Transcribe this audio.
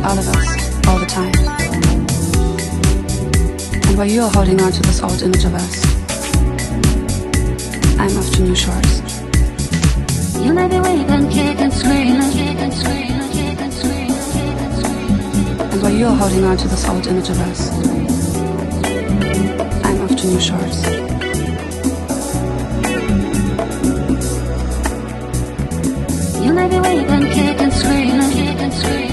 all of us, all the time. And while you're holding on to this old image of us, I'm off to new shores. You may be weeping, kicking, screaming, kicking, screaming, kicking, screaming, kicking, screaming. And while you're holding on to this old image of us, I'm off to new shores. You may be weeping, kicking, screaming, kicking, screaming.